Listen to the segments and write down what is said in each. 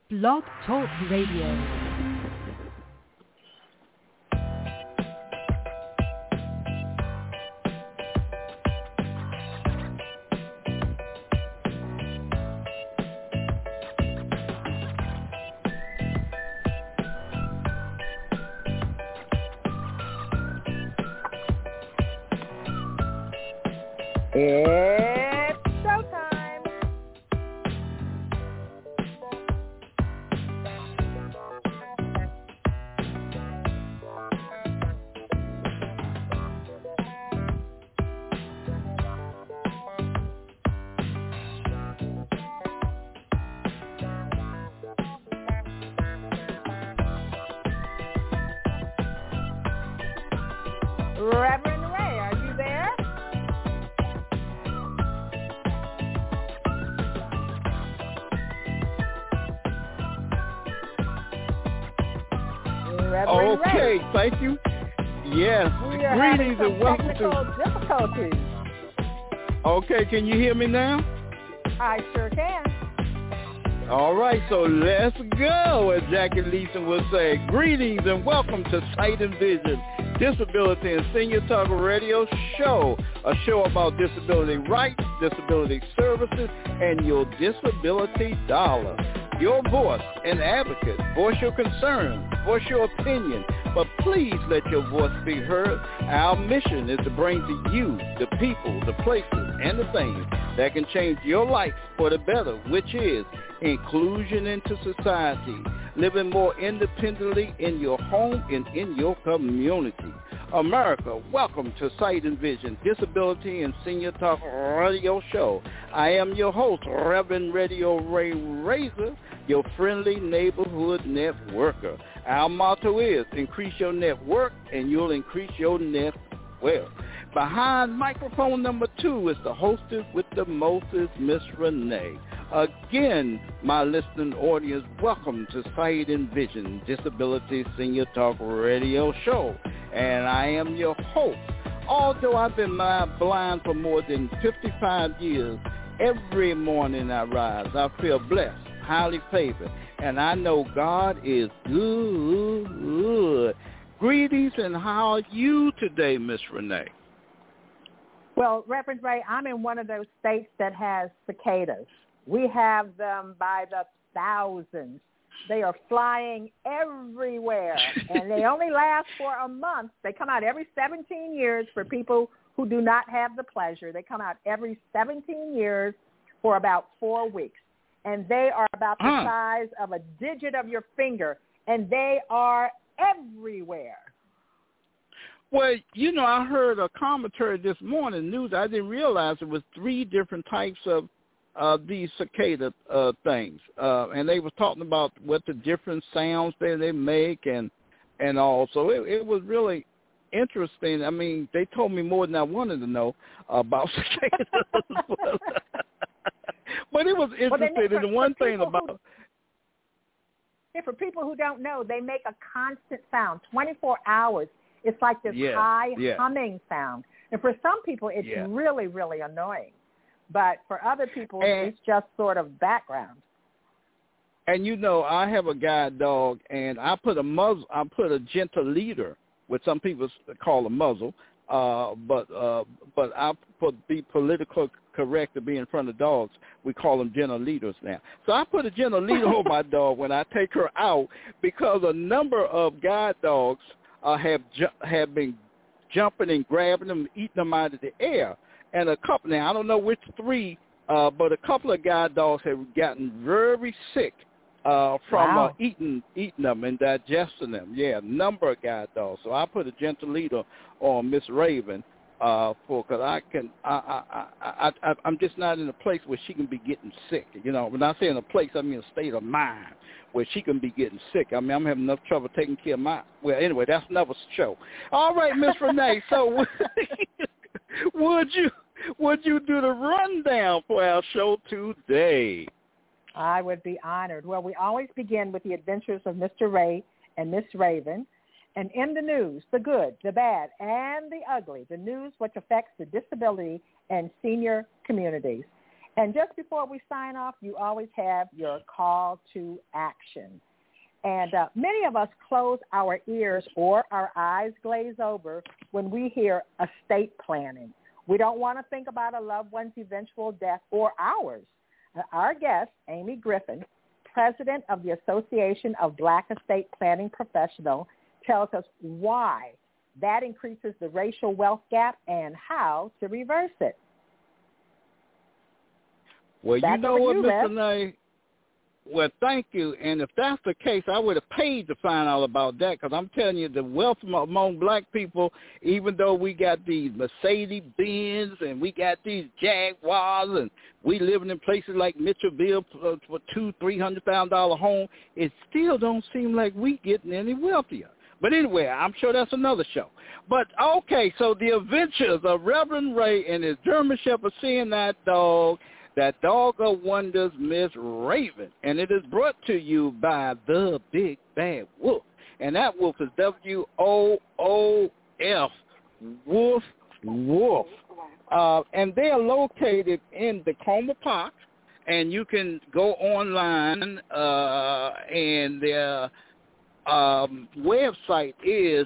Blog Talk Radio. It's showtime. Reverend Ray, are you there? Reverend Okay, Ray. thank you. Yes, We are greetings having and some welcome technical to. difficulties. Okay, can you hear me now? I sure can. All right, so let's go, as Jackie Leeson would say. Greetings and welcome to Sight and Vision, Disability and Senior Talk Radio Show, a show about disability rights, disability services, and your disability dollar. Your voice, an advocate, voice your concerns, voice your opinion, but please let your voice be heard. Our mission is to bring to you the people, the places, and the things that can change your life for the better, which is inclusion into society, living more independently in your home and in your community. America, welcome to Sight and Vision, Disability and Senior Talk Radio Show. I am your host, Reverend Radio Ray Razor, your friendly neighborhood networker. Our motto is increase your network and you'll increase your net wealth. Behind microphone number 2 is the hostess with the mostest, Miss Renee. Again, my listening audience, welcome to Sight and Vision, Disability Senior Talk Radio Show. And I am your host. Although I've been blind for more than 55 years, every morning I rise, I feel blessed, highly favored, and I know God is good. Greetings, and how are you today, Miss Renee? Well, Reverend Ray, I'm in one of those states that has cicadas. We have them by the thousands. They are flying everywhere, and they only last for a month. They come out every 17 years for people who do not have the pleasure. They come out every 17 years for about 4 weeks, and they are about the size of a digit of your finger, and they are everywhere. Well, you know, I heard a commentary this morning, news. I didn't realize it was 3 different types of these cicada things, and they were talking about what the different sounds that they make and all. So it was really interesting. I mean, they told me more than I wanted to know about cicadas. But it was interesting. And the one thing about... For people who don't know, they make a constant sound, 24 hours. It's like this high humming sound. And for some people, it's really, really annoying. But for other people, it's just sort of background. And, you know, I have a guide dog, and I put a gentle leader, what some people call a muzzle, but I be political correct to be in front of dogs. We call them gentle leaders now. So I put a gentle leader on my dog when I take her out, because a number of guide dogs have been jumping and grabbing them, eating them out of the air. And a couple, now I don't know which 3, but a couple of guide dogs have gotten very sick from eating them and digesting them. Yeah, a number of guide dogs. So I put a gentle leader on Miss Raven because I'm just not in a place where she can be getting sick. You know, when I say in a place, I mean a state of mind where she can be getting sick. I mean, I'm having enough trouble taking care of my. Well, anyway, that's another show. All right, Miss Renee. So would you do the rundown for our show today? I would be honored. Well, we always begin with the adventures of Mr. Ray and Miss Raven. And in the news, the good, the bad, and the ugly, the news which affects the disability and senior communities. And just before we sign off, you always have your call to action. And many of us close our ears or our eyes glaze over when we hear estate planning. We don't want to think about a loved one's eventual death or ours. Our guest, Amy Griffin, president of the Association of Black Estate Planning Professionals, tells us why that increases the racial wealth gap and how to reverse it. Well, Back you know over what, to you, Mr. Nay? Well, thank you. And if that's the case, I would have paid to find out about that, because I'm telling you, the wealth among black people, even though we got these Mercedes-Benz and we got these Jaguars and we living in places like Mitchellville for $200,000-$300,000 home, it still don't seem like we getting any wealthier. But anyway, I'm sure that's another show. But, okay, so the adventures of Reverend Ray and his German Shepherd seeing that dog of wonders, Miss Raven. And it is brought to you by the Big Bad Wolf. And that wolf is W-O-O-F, Wolf. And they are located in Tacoma Park. And you can go online, and their website is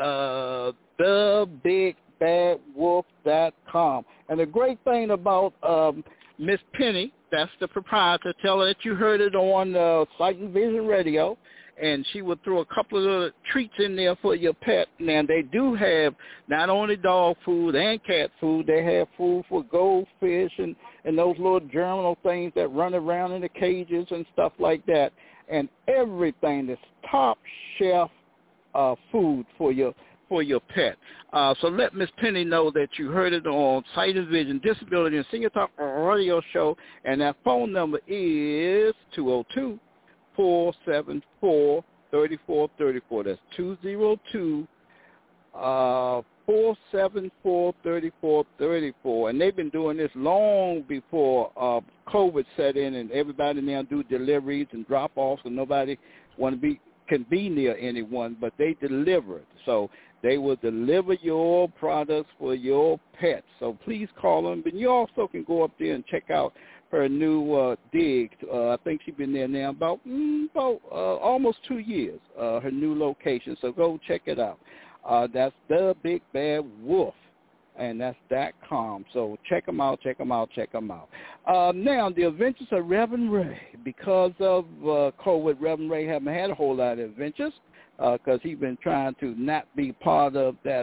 thebigbadwolf.com. And the great thing about Miss Penny, that's the proprietor, tell her that you heard it on Sight and Vision Radio, and she would throw a couple of little treats in there for your pet. Now, they do have not only dog food and cat food, they have food for goldfish and those little germinal things that run around in the cages and stuff like that, and everything that's top shelf food for your pet. So let Miss Penny know that you heard it on Sight and Vision, Disability and Senior Talk Radio Show, and that phone number is 202-474-3434. That's 202-474-3434. And they've been doing this long before COVID set in, and everybody now do deliveries and drop-offs, and nobody can be near anyone, but they deliver it. So they will deliver your products for your pets. So please call them. But you also can go up there and check out her new dig. I think she's been there now about almost 2 years, her new location. So go check it out. That's The Big Bad Wolf, and that's .com. So check them out. Now, the adventures of Reverend Ray. Because of COVID, Reverend Ray haven't had a whole lot of adventures because he's been trying to not be part of that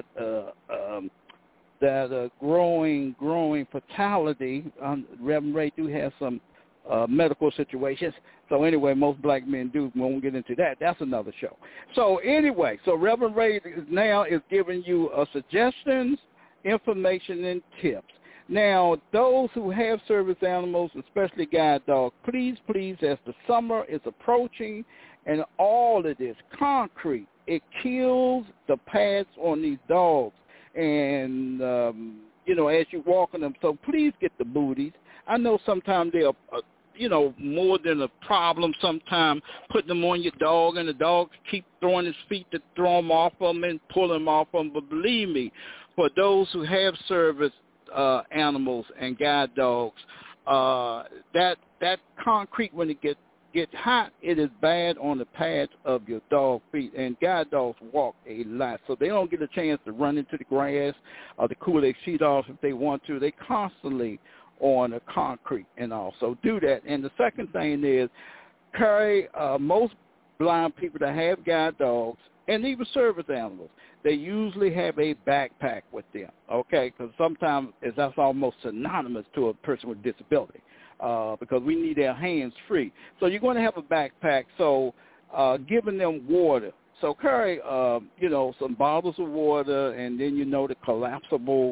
growing fatality. Reverend Ray do have some medical situations. So anyway, most black men do. We won't get into that. That's another show. So anyway, Reverend Ray now is giving you suggestions, information, and tips. Now, those who have service animals, especially guide dogs, please, as the summer is approaching and all of this concrete, it kills the pads on these dogs. And, as you walk on them, so please get the booties. I know sometimes they're, more than a problem sometimes putting them on your dog, and the dog keep throwing his feet to throw them off them and pull them off them. But believe me, for those who have service animals and guide dogs, that concrete, when it gets hot, it is bad on the pads of your dog feet, and guide dogs walk a lot, so they don't get a chance to run into the grass or to cool their feet off if they want to. They constantly on the concrete and all, so do that. And the second thing is carry most blind people that have guide dogs and even service animals, they usually have a backpack with them, okay? Because sometimes that's almost synonymous to a person with disability because we need their hands free. So you're going to have a backpack, so giving them water. So carry, some bottles of water, and then the collapsible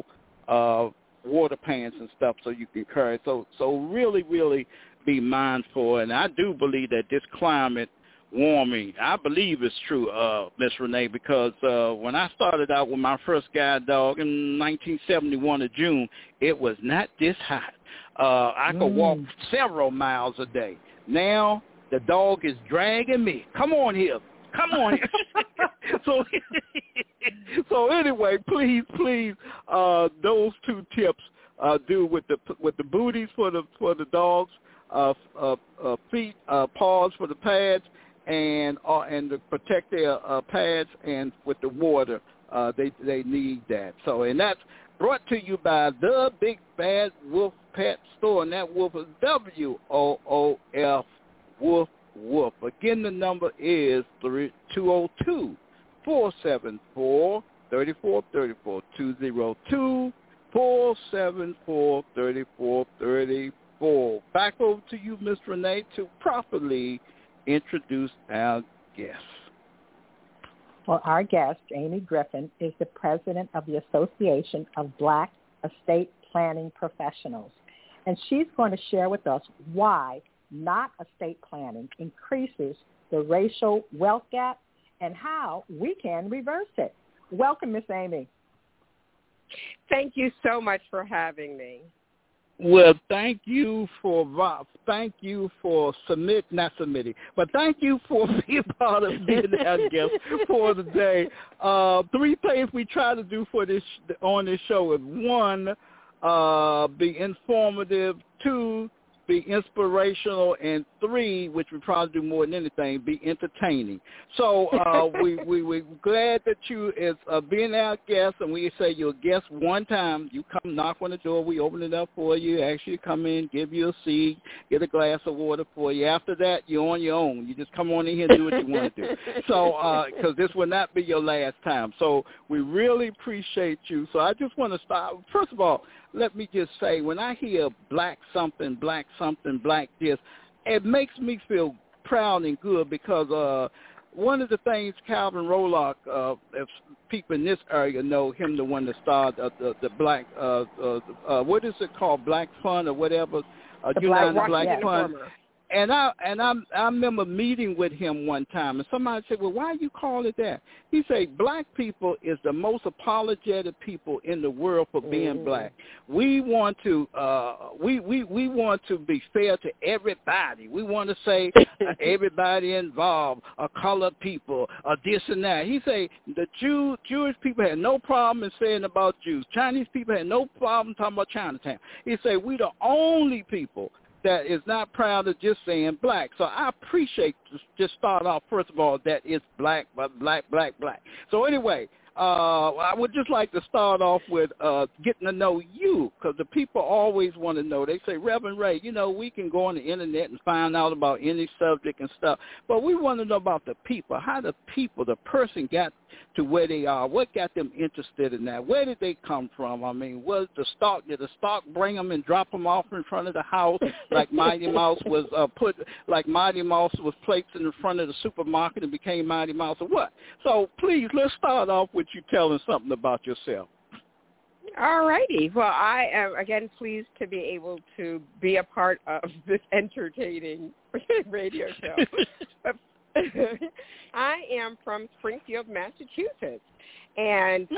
water pans and stuff so you can carry. So really, really be mindful. And I do believe that this climate warming, I believe it's true, Miss Renee, because when I started out with my first guide dog in 1971 of June, it was not this hot. I could walk several miles a day. Now the dog is dragging me. Come on here. So anyway, please, those two tips do with the booties for the dogs, feet, paws for the pads, and to protect their pads, and with the water, they need that. So, and that's brought to you by the Big Bad Wolf Pet Store, and that wolf is WOOF Wolf Wolf. Again, the number is 202-474-3434, 202-474-3434. Back over to you, Ms. Renee, to properly introduce our guest. Well, our guest, Amy Griffin, is the president of the Association of Black Estate Planning Professionals. And she's going to share with us why not estate planning increases the racial wealth gap and how we can reverse it. Welcome, Miss Amy. Thank you so much for having me. Well, thank you for not submitting, but thank you for being part of being our guest for the day. 3 things we try to do for this on this show is 1, be informative, 2, be inspirational, and 3, which we probably do more than anything, be entertaining. So we're glad that you is being our guest, and we say you're a guest one time. You come knock on the door, we open it up for you, ask you to come in, give you a seat, get a glass of water for you. After that, you're on your own. You just come on in here and do what you want to do. So because this will not be your last time. So we really appreciate you. So I just want to start. First of all, let me just say, when I hear black something, black this, it makes me feel proud and good because one of the things Calvin Rolock, if people in this area know him, the one that started the black, what is it called, Black Fund or whatever, Black Fund. And I remember meeting with him one time, and somebody said, well, why you call it that? He said, black people is the most apologetic people in the world for being black. We want to we want to be fair to everybody. We want to say everybody involved, colored people, this and that. He said the Jewish people had no problem in saying about Jews. Chinese people had no problem talking about Chinatown. He said we the only people that is not proud of just saying black. So I appreciate just start off, first of all, that it's black, but black. So anyway, I would just like to start off with getting to know you, because the people always want to know. They say, Reverend Ray, we can go on the internet and find out about any subject and stuff, but we want to know about the people, how the person got to where they are, what got them interested in that, where did they come from? I mean, did the stock bring them and drop them off in front of the house like Mighty Mouse was placed in the front of the supermarket and became Mighty Mouse, or what? So please, let's start off with you telling something about yourself. All righty. Well, I am, again, pleased to be able to be a part of this entertaining radio show. I am from Springfield, Massachusetts, and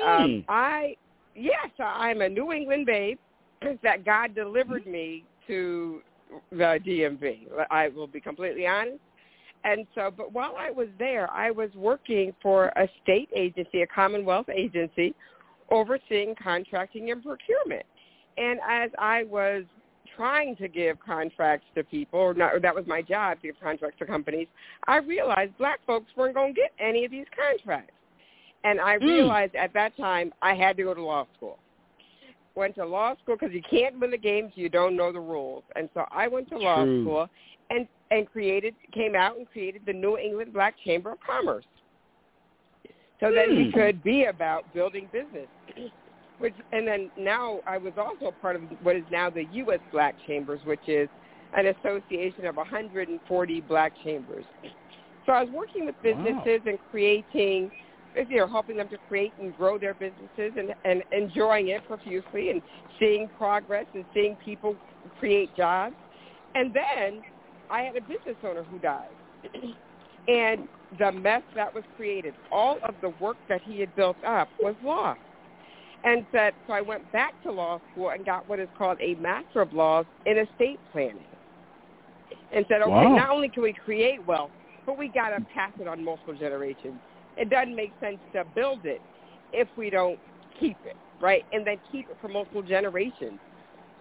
I'm a New England babe that God delivered me to the DMV. I will be completely honest. And so, but while I was there, I was working for a state agency, a Commonwealth agency, overseeing contracting and procurement. And as I was trying to give contracts to people, or that was my job, to give contracts to companies, I realized black folks weren't going to get any of these contracts. And I realized at that time I had to go to law school. Went to law school because you can't win the games, you don't know the rules. And so I went to law school and came out and created the New England Black Chamber of Commerce, so that we could be about building business. And then now I was also part of what is now the U.S. Black Chambers, which is an association of 140 black chambers. So I was working with businesses and creating, helping them to create and grow their businesses and enjoying it profusely and seeing progress and seeing people create jobs. And then I had a business owner who died. And the mess that was created, all of the work that he had built up was lost. And so I went back to law school and got what is called a Master of Laws in Estate Planning. And said, okay, not only can we create wealth, but we got to pass it on multiple generations. It doesn't make sense to build it if we don't keep it, right? And then keep it for multiple generations.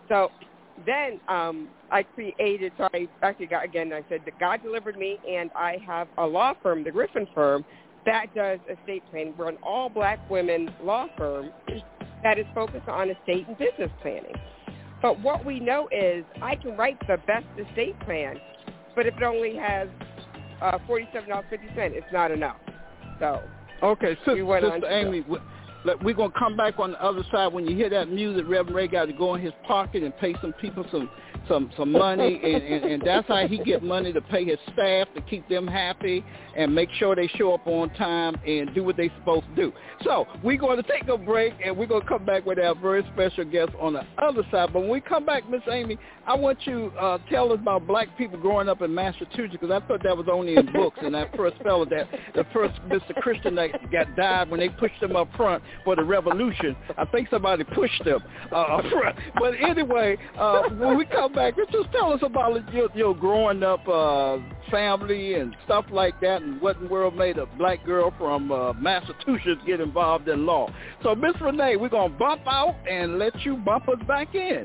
So then I created, so I actually got, again, I said that God delivered me, and I have a law firm, the Griffin Firm, that does estate planning. We're an all-black women law firm that is focused on estate and business planning. But what we know is I can write the best estate plan, but if it only has $47.50, it's not enough. So okay, Sister Amy, we're going to come back on the other side. When you hear that music, Reverend Ray got to go in his pocket and pay some people some money, and that's how he get money to pay his staff, to keep them happy and make sure they show up on time and do what they're supposed to do. So we're going to take a break, and we're going to come back with our very special guest on the other side. But when we come back, Miss Amy, I want you to tell us about black people growing up in Massachusetts, because I thought that was only in books, and that first fellow, the first Mr. Christian that got died when they pushed him up front for the revolution. I think somebody pushed him up front. But anyway, when we come back, just tell us about your growing up family and stuff like that, and what in the world made a black girl from Massachusetts get involved in law. So, Miss Renee, we're going to bump out and let you bump us back in.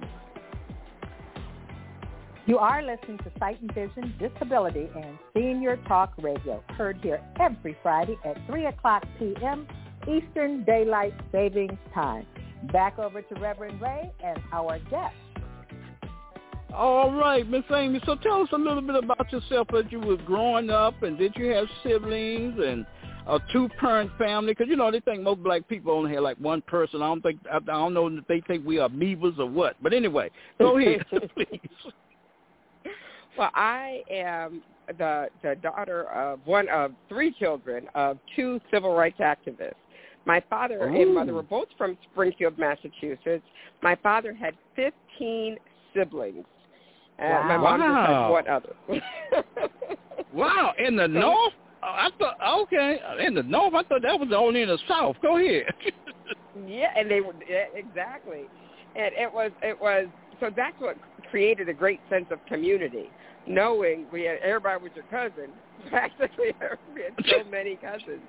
You are listening to Sight and Vision, Disability, and Senior Talk Radio, heard here every Friday at 3 o'clock p.m. Eastern Daylight Savings Time. Back over to Reverend Ray and our guest. All right, Miss Amy, so tell us a little bit about yourself as you were growing up, and did you have siblings and a two-parent family? Because, they think most black people only have like one person. I don't know if they think we are amoebas or what. But anyway, go ahead, please. Well, I am the daughter of one of three children of two civil rights activists. My father and mother were both from Springfield, Massachusetts. My father had 15 siblings. Wow. My mom just had one other. Wow, in the North? I thought, okay, in the North, I thought that was only in the South. Go ahead. Yeah, and they were, exactly. And it was, so that's what created a great sense of community, knowing everybody was your cousin. Practically, we had so many cousins.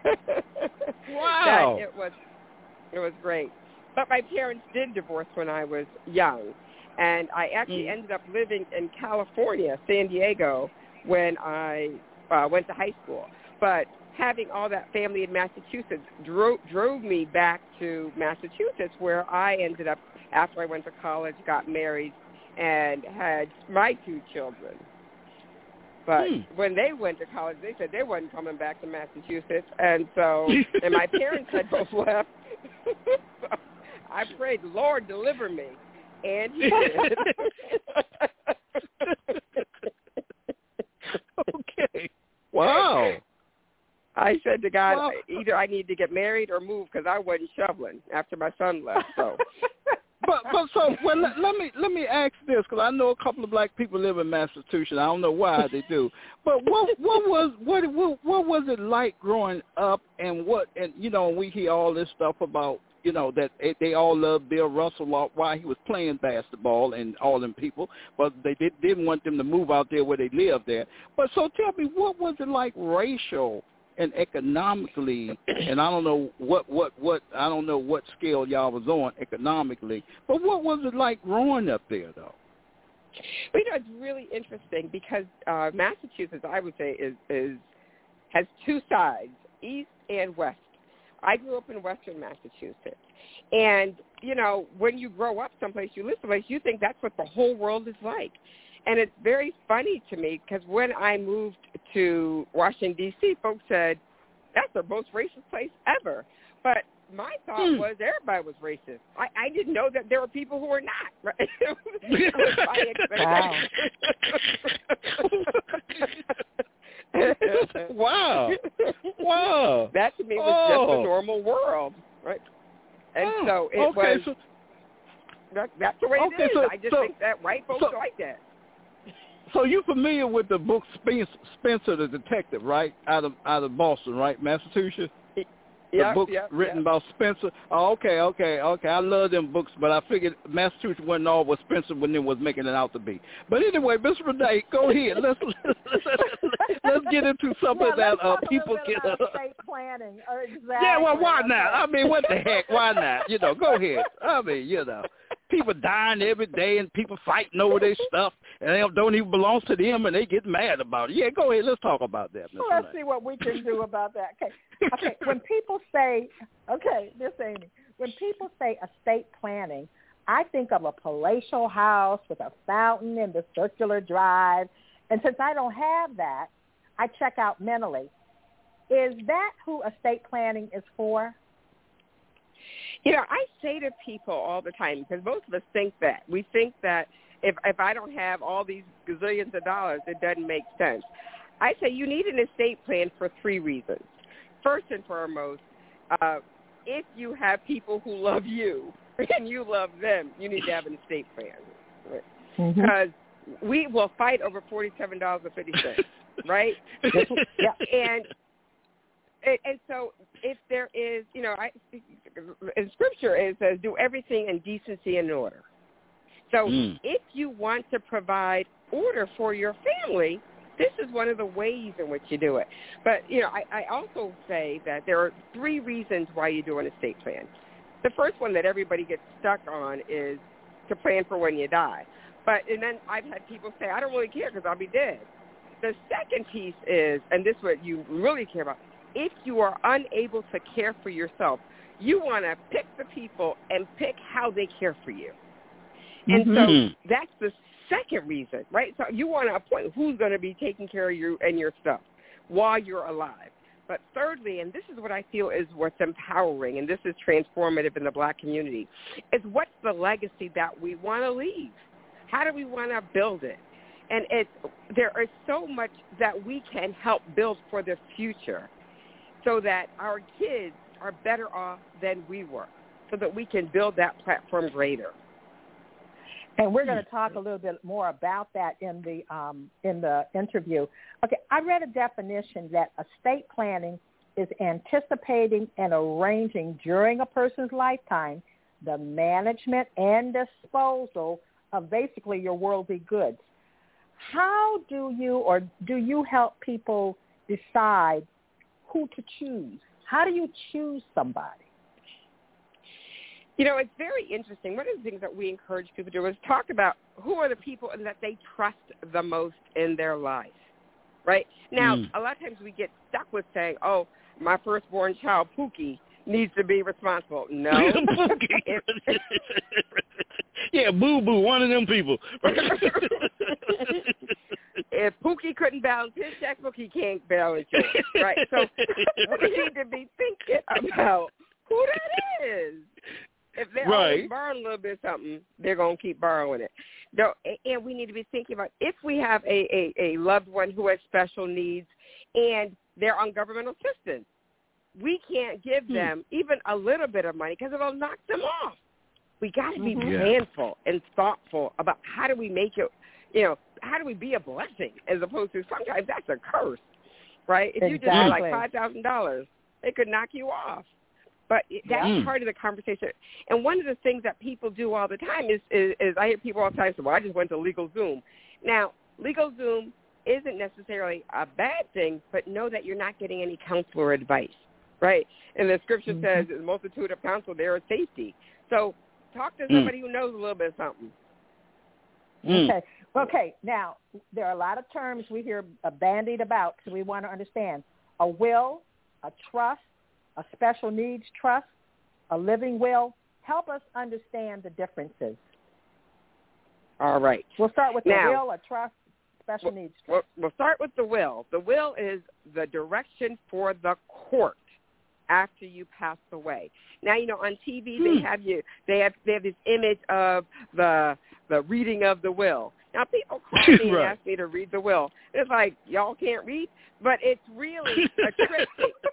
Wow. It was great. But my parents did divorce when I was young. And I actually ended up living in California, San Diego, when I went to high school. But having all that family in Massachusetts drove me back to Massachusetts, where I ended up, after I went to college, got married, and had my two children. But when they went to college, they said they wasn't coming back to Massachusetts. And so, and my parents had both left. So I prayed, Lord, deliver me. And he did. Okay. Wow. I said to God, either I need to get married or move, because I wasn't shoveling after my son left. So, let me ask this, because I know a couple of black people live in Massachusetts. I don't know why they do, but what was it like growing up, and we hear all this stuff about that they all loved Bill Russell while he was playing basketball and all them people, but they didn't want them to move out there where they lived there. But so tell me, what was it like racial and economically, and I don't know I don't know what scale y'all was on economically, but what was it like growing up there, though? Well, it's really interesting because Massachusetts, I would say, has two sides, east and west. I grew up in western Massachusetts. And, when you grow up someplace, you live someplace, you think that's what the whole world is like. And it's very funny to me because when I moved to Washington, D.C., folks said, that's the most racist place ever. But my thought was everybody was racist. I didn't know that there were people who were not. Right? Wow. Wow. That to me was just a normal world, right? And so it was, that's the way it is. I just think that white folks are like that. So you familiar with the book Spencer the Detective, right? Out of Boston, right? Massachusetts? The book written about Spencer. Oh, okay. I love them books, but I figured Massachusetts wasn't all what Spencer was making it out to be. But anyway, Miss Renee, go ahead. Let's get into something that people get. Estate planning. Exactly. Yeah, well, why not? I mean, what the heck? Why not? Go ahead. I mean, People dying every day and people fighting over their stuff and they don't even belong to them and they get mad about it. Yeah, go ahead. Let's talk about that. Well, let's see what we can do about that. Okay. When people say, Miss Amy, when people say estate planning, I think of a palatial house with a fountain and the circular drive. And since I don't have that, I check out mentally. Is that who estate planning is for? You know, I say to people all the time, because most of us think that. We think that if I don't have all these gazillions of dollars, it doesn't make sense. I say you need an estate plan for 3 reasons. First and foremost, if you have people who love you and you love them, you need to have an estate plan. Because we will fight over $47.50, right? Yeah. And so if there is, you know, in Scripture it says, do everything in decency and order. So if you want to provide order for your family, this is one of the ways in which you do it. But, you know, I also say that there are 3 reasons why you do an estate plan. The first one that everybody gets stuck on is to plan for when you die. And then I've had people say, I don't really care because I'll be dead. The second piece is, and this is what you really care about, if you are unable to care for yourself, you want to pick the people and pick how they care for you. And so that's the second reason, right? So you want to appoint who's going to be taking care of you and your stuff while you're alive. But thirdly, and this is what I feel is what's empowering, and this is transformative in the Black community, is what's the legacy that we want to leave? How do we want to build it? And there is so much that we can help build for the future so that our kids are better off than we were, so that we can build that platform greater. And we're going to talk a little bit more about that in the interview. Okay, I read a definition that estate planning is anticipating and arranging during a person's lifetime the management and disposal of basically your worldly goods. How do you help people decide who to choose? How do you choose somebody? You know, it's very interesting. One of the things that we encourage people to do is talk about who are the people that they trust the most in their life, right? Now, a lot of times we get stuck with saying, oh, my firstborn child, Pookie, needs to be responsible. No. Yeah, Boo-Boo, one of them people. If Pookie couldn't balance his checkbook, he can't balance yours, right? So we need to be thinking about who that is. If they're always borrowing a little bit of something, they're going to keep borrowing it. And we need to be thinking about if we have a loved one who has special needs and they're on governmental assistance, we can't give them even a little bit of money because it'll knock them off. We got to be planful and thoughtful about how do we make it, you know, how do we be a blessing as opposed to sometimes that's a curse, right? If you just had like $5,000, it could knock you off. But that's part of the conversation. And one of the things that people do all the time is I hear people all the time say, well, I just went to LegalZoom. Now, LegalZoom isn't necessarily a bad thing, but know that you're not getting any counsel or advice, right? And the Scripture says, in the multitude of counsel, there is safety. So talk to somebody who knows a little bit of something. Okay. Now, there are a lot of terms we hear bandied about, so we want to understand. A will, a trust, a special needs trust, a living will. Help us understand the differences. All right. We'll start with the will, a trust, special needs trust. We'll start with the will. The will is the direction for the court after you pass away. Now, you know, on TV they have this image of the reading of the will. Now, people call me and ask me to read the will. It's like, y'all can't read? But it's really a trick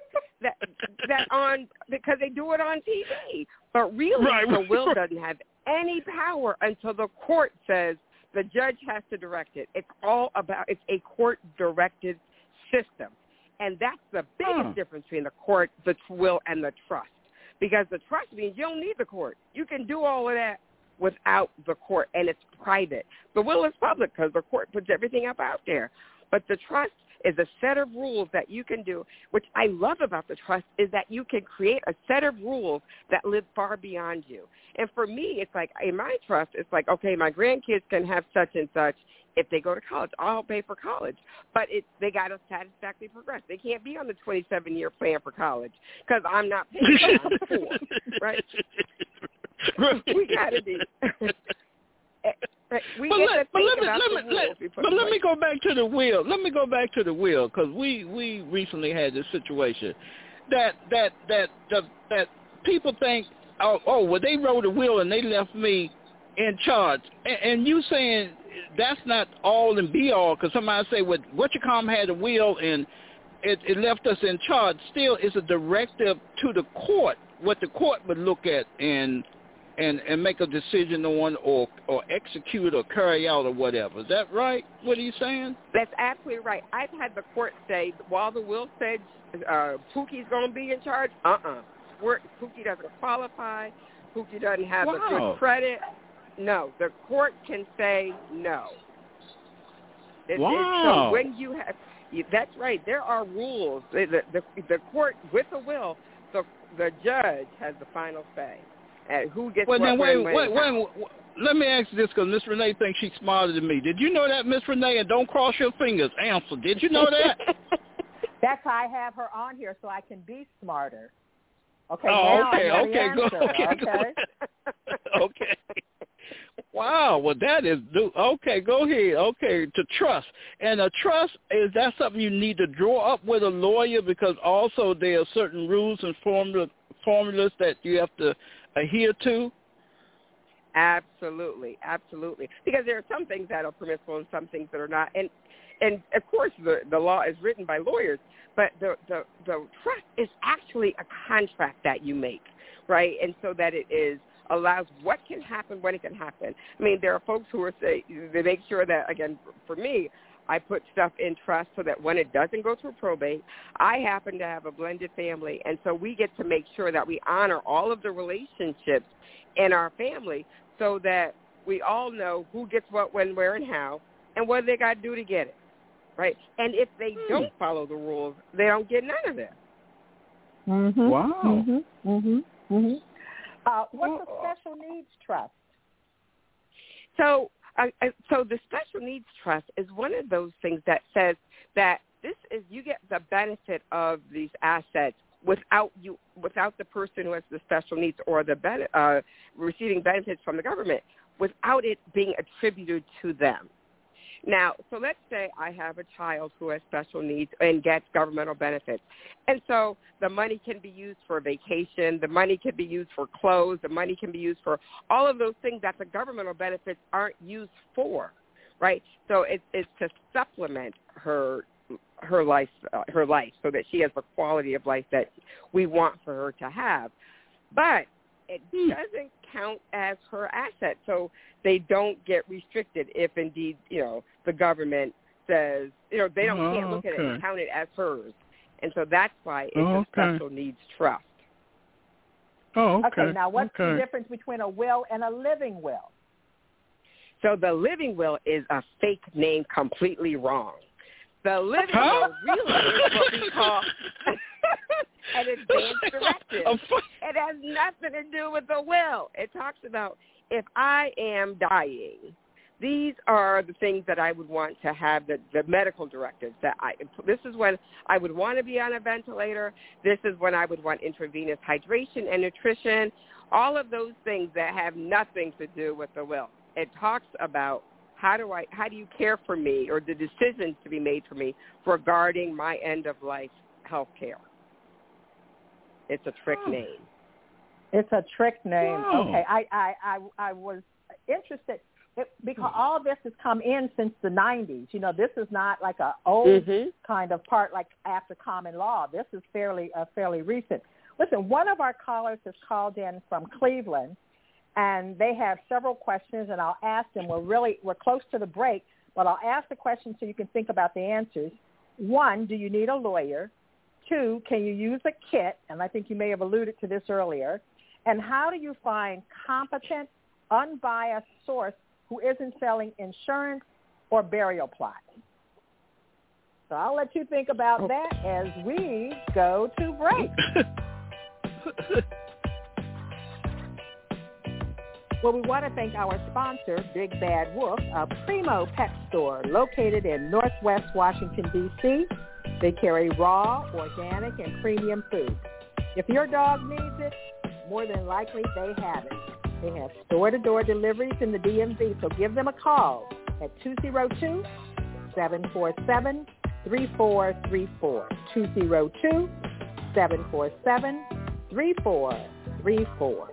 because they do it on TV. But really, the will doesn't have any power until the court says the judge has to direct it. It's a court-directed system. And that's the biggest difference between the court, the will, and the trust. Because the trust means you don't need the court. You can do all of that without the court, and it's private. The will is public because the court puts everything up out there. But the trust is a set of rules that you can do, which I love about the trust is that you can create a set of rules that live far beyond you. And for me, it's like in my trust, it's like, okay, my grandkids can have such and such. If they go to college, I'll pay for college. But they got to satisfactorily progress. They can't be on the 27-year plan for college because I'm not paying for it. I'm poor, right? We got to be. Let me go back to the will. Let me go back to the will because we recently had this situation that people think, well, they wrote a will and they left me in charge, and you saying that's not all and be all because somebody say, well, what you call had a will and it left us in charge. Still, it's a directive to the court, what the court would look at and make a decision on or execute or carry out or whatever. Is that right? What are you saying? That's absolutely right. I've had the court say, while the will said Pookie's going to be in charge, Pookie doesn't qualify. Pookie doesn't have a good credit. No, the court can say no. So when you have, that's right. There are rules. The court with a will, the judge has the final say at who gets what. Wait. Let me ask you this because Miss Renee thinks she's smarter than me. Did you know that, Miss Renee? And don't cross your fingers. Answer. Did you know that? That's why I have her on here so I can be smarter. Okay. Okay. Go. Okay. Wow, well that is okay. Go ahead. Okay, to trust, and a trust is that something you need to draw up with a lawyer because also there are certain rules and formulas that you have to adhere to. Absolutely, because there are some things that are permissible and some things that are not, and of course the law is written by lawyers, but the trust is actually a contract that you make, right? And so that it allows what can happen when it can happen. I mean, there are folks who are say they make sure that, again, for me, I put stuff in trust so that when it doesn't go through probate, I happen to have a blended family, and so we get to make sure that we honor all of the relationships in our family so that we all know who gets what, when, where, and how, and what they got to do to get it, right? And if they don't follow the rules, they don't get none of it. Mm-hmm. Wow. Mm-hmm. Mm-hmm. Mm-hmm. What's a special needs trust? So the special needs trust is one of those things that says that you get the benefit of these assets without the person who has the special needs or the receiving benefits from the government, without it being attributed to them. Now, so let's say I have a child who has special needs and gets governmental benefits. And so the money can be used for vacation, the money can be used for clothes, the money can be used for all of those things that the governmental benefits aren't used for, right? So it's to supplement her life so that she has the quality of life that we want for her to have. But it doesn't count as her asset, so they don't get restricted if indeed, the government says, they can't look at it and count it as hers. And so that's why it's a special needs trust. Oh, okay. Okay, now what's the difference between a will and a living will? So the living will is a fake name completely wrong. The living will really is what we call an advance directive. It has nothing to do with the will. It talks about if I am dying, these are the things that I would want to have, the medical directives. This is when I would want to be on a ventilator. This is when I would want intravenous hydration and nutrition, all of those things that have nothing to do with the will. It talks about how do you care for me, or the decisions to be made for me regarding my end-of-life health care. It's a trick name. It's a trick name. Oh. Okay, I was interested because all of this has come in since the 90s. This is not like an old kind of part like after common law. This is fairly recent. Listen, one of our callers has called in from Cleveland, and they have several questions, and I'll ask them. We're close to the break, but I'll ask the questions so you can think about the answers. 1, do you need a lawyer? 2, can you use a kit? And I think you may have alluded to this earlier. And how do you find competent, unbiased source who isn't selling insurance or burial plots? So I'll let you think about that as we go to break. Well, we want to thank our sponsor, Big Bad Wolf, a primo pet store located in Northwest Washington, D.C. They carry raw, organic, and premium food. If your dog needs it, more than likely they have it. They have store-to-door deliveries in the DMV, so give them a call at 202-747-3434. 202-747-3434.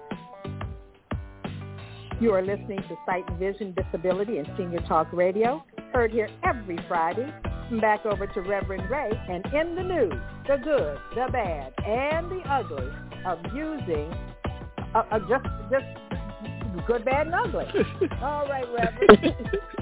You are listening to Sight and Vision Disability and Senior Talk Radio, heard here every Friday. Back over to Reverend Ray, and in the news, the good, the bad, and the ugly of using just good, bad, and ugly. All right, Reverend.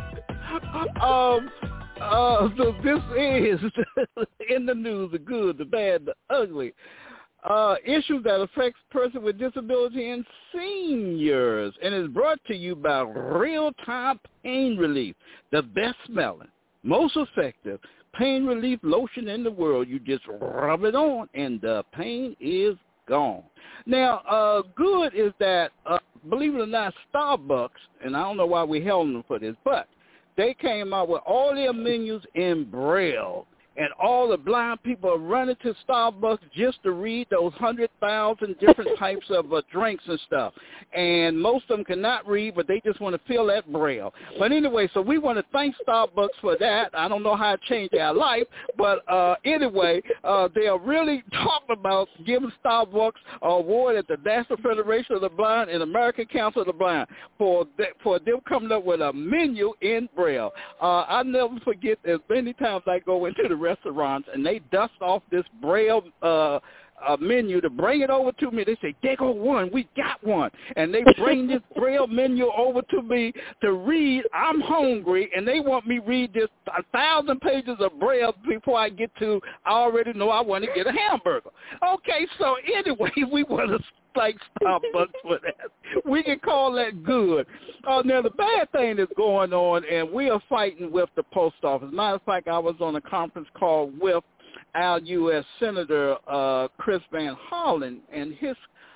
So this is in the news, the good, the bad, the ugly. Issues that affects persons with disability and seniors, and is brought to you by Real-Time Pain Relief, the best smelling, most effective pain relief lotion in the world. You just rub it on and the pain is gone. Now, good is that, believe it or not, Starbucks, and I don't know why we held them for this, but they came out with all their menus in Braille. And all the blind people are running to Starbucks just to read those 100,000 different types of drinks and stuff. And most of them cannot read, but they just want to fill that Braille. But anyway, so we want to thank Starbucks for that. I don't know how it changed their life, but anyway, they are really talking about giving Starbucks an award at the National Federation of the Blind and American Council of the Blind for them coming up with a menu in Braille. I'll never forget as many times I go into the restaurants and they dust off this Braille menu to bring it over to me. They say, there go one, we got one. And they bring this Braille menu over to me to read. I'm hungry, and they want me read this 1,000 pages of Braille before I get to, I already know I want to get a hamburger. Okay, so anyway, we want to thank Starbucks for that. We can call that good. Now, the bad thing that's going on, and we are fighting with the post office. Matter of fact, I was on a conference call with our U.S. Senator Chris Van Hollen and his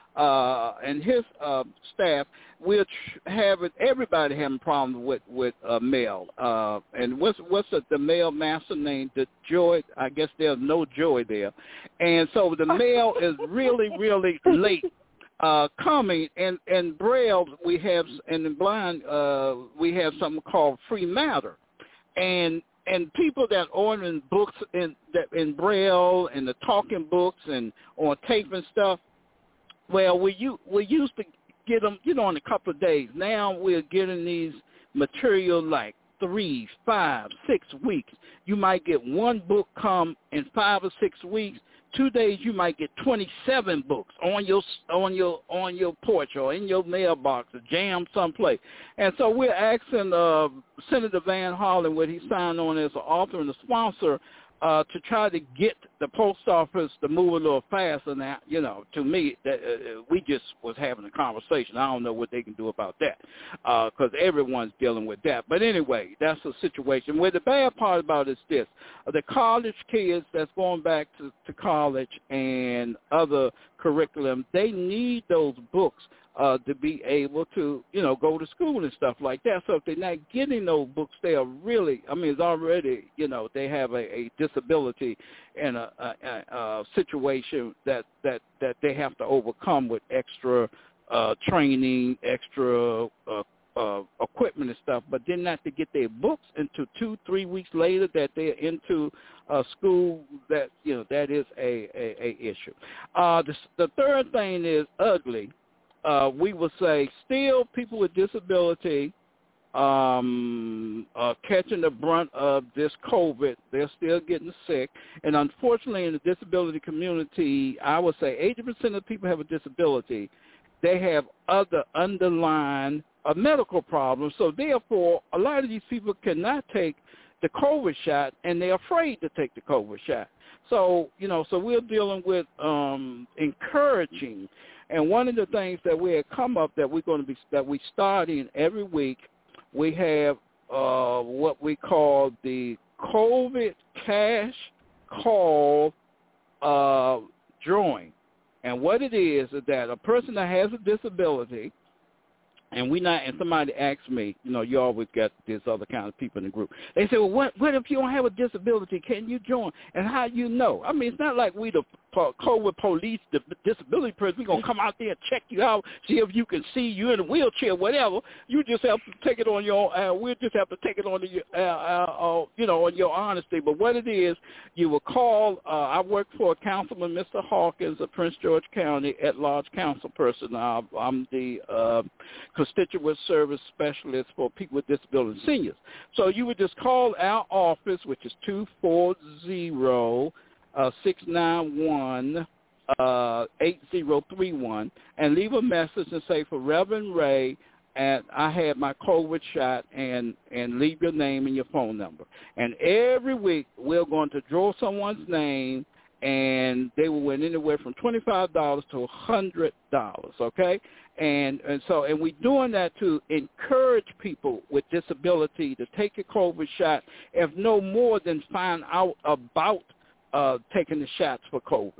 staff. We're everybody having problems with mail. And what's the mail master name? The Joy. I guess there's no joy there, and so the mail is really, really late. Coming and Braille, we have, and in blind, we have something called free matter, and people that ordering books in Braille and the talking books and on tape and stuff. Well, we used to get them, in a couple of days. Now we're getting these material like 3, 5, 6 weeks. You might get one book come in 5 or 6 weeks. 2 days you might get 27 books on your porch or in your mailbox or jammed someplace. And so we're asking Senator Van Hollen, what he signed on as an author and a sponsor, to try to get the post office to move a little faster. Now, to me, that we just was having a conversation. I don't know what they can do about that because everyone's dealing with that. But anyway, that's a situation. Where the bad part about it is this. The college kids that's going back to college and other curriculum, they need those books to be able to, go to school and stuff like that. So if they're not getting those books, they are really, it's already, they have a disability and a situation that they have to overcome with extra training, extra equipment and stuff, but then not to get their books into 2-3 weeks later that they're into school, that, that is a issue. The third thing is ugly. We will say still people with disability catching the brunt of this COVID. They're still getting sick. And unfortunately in the disability community, I would say 80% of people have a disability. They have other underlying medical problems. So therefore, a lot of these people cannot take the COVID shot, and they're afraid to take the COVID shot. So, so we're dealing with encouraging. And one of the things that we have come up that we starting every week, we have what we call the COVID cash call drawing. And what it is that a person that has a disability, and somebody asked me, you always got this other kind of people in the group. They say, well, what if you don't have a disability? Can you join? And how you know? I mean, it's not like we the COVID police, the disability person. We're going to come out there and check you out, see if you can see you in a wheelchair, whatever. You just have to take it on your, we'll just have to take it on on your honesty. But what it is, you will call, I work for a councilman, Mr. Hawkins of Prince George County, at-large council person. I'm the constituent service specialist for people with disabilities and seniors. So you would just call our office, which is 240-691-8031, and leave a message and say, for Reverend Ray, and I had my COVID shot, and leave your name and your phone number. And every week we're going to draw someone's name, and they will win anywhere from $25 to $100, okay? And we're doing that to encourage people with disability to take a COVID shot, if no more than find out about taking the shots for COVID.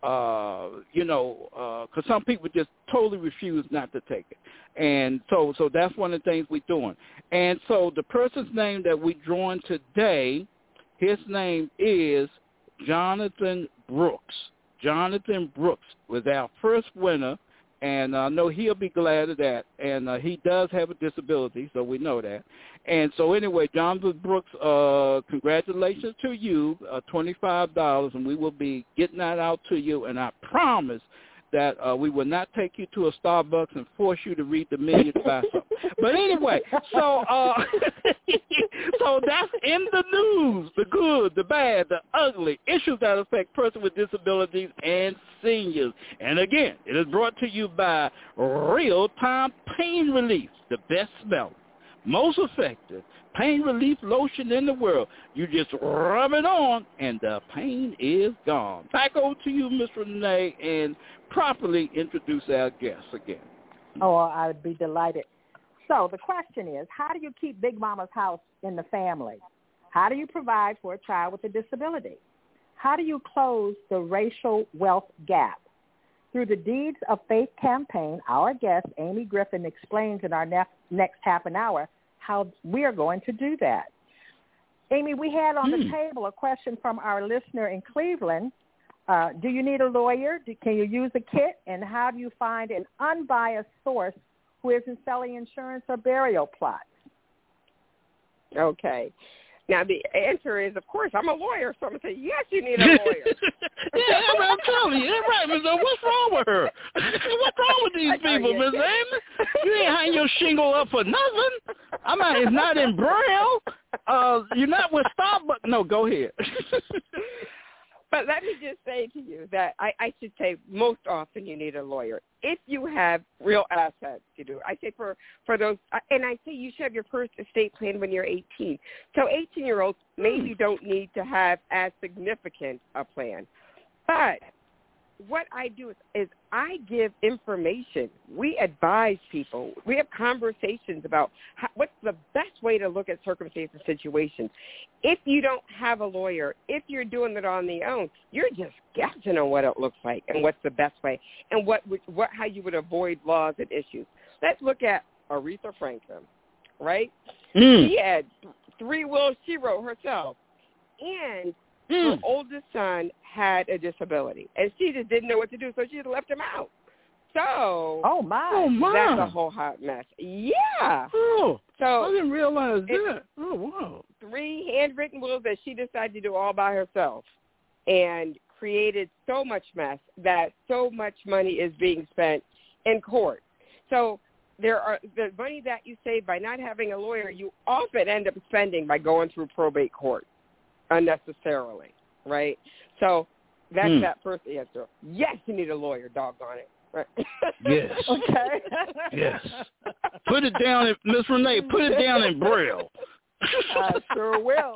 Because some people just totally refuse not to take it. And so that's one of the things we're doing. And so the person's name that we're drawing today, his name is Jonathan Brooks. Jonathan Brooks was our first winner, and I know he'll be glad of that. And he does have a disability, so we know that. And so anyway, Jonathan Brooks, congratulations to you, $25, and we will be getting that out to you. And I promise that we will not take you to a Starbucks and force you to read the menu to buy something. But anyway, so that's in the news, the good, the bad, the ugly, issues that affect persons with disabilities and seniors. And again, it is brought to you by Real-Time Pain Relief, the best smelling, most effective pain relief lotion in the world. You just rub it on, and the pain is gone. Back over to you, Ms. Renee, and properly introduce our guests again. Oh, I'd be delighted. So the question is, how do you keep Big Mama's house in the family? How do you provide for a child with a disability? How do you close the racial wealth gap? Through the Deeds of Faith campaign, our guest, Amy Griffin, explains in our next half an hour how we are going to do that. Amy, we had on the table a question from our listener in Cleveland. Do you need a lawyer? Can you use a kit? And how do you find an unbiased source who isn't selling insurance or burial plots? Okay. Now, the answer is, of course, I'm a lawyer, so I'm going to say, yes, you need a lawyer. Yeah, I'm telling you. You're right, Ms. O. What's wrong with her? What's wrong with these people, Ms. Amy? You ain't hang your shingle up for nothing. It's not in Braille. You're not with Starbucks. No, go ahead. But let me just say to you that I should say most often you need a lawyer. If you have real assets, you do. I say for those, and I say you should have your first estate plan when you're 18. So 18-year-olds maybe don't need to have as significant a plan. But what I do is I give information. We advise people. We have conversations about what's the best way to look at circumstances and situations. If you don't have a lawyer, if you're doing it on the own, you're just guessing on what it looks like and what's the best way and how you would avoid laws and issues. Let's look at Aretha Franklin, right? She had 3 wills she wrote herself, and her oldest son had a disability, and she just didn't know what to do, so she just left him out. So, oh my, that's a whole hot mess. Yeah. Oh, so I didn't realize that. Oh, wow. 3 handwritten wills that she decided to do all by herself, and created so much mess that so much money is being spent in court. So the money that you save by not having a lawyer, you often end up spending by going through probate court unnecessarily, right? So that's that first answer. Yes, you need a lawyer, doggone it. Right. Yes. Okay. Yes. Put it down, Miss Renee, put it down in Braille. I sure will.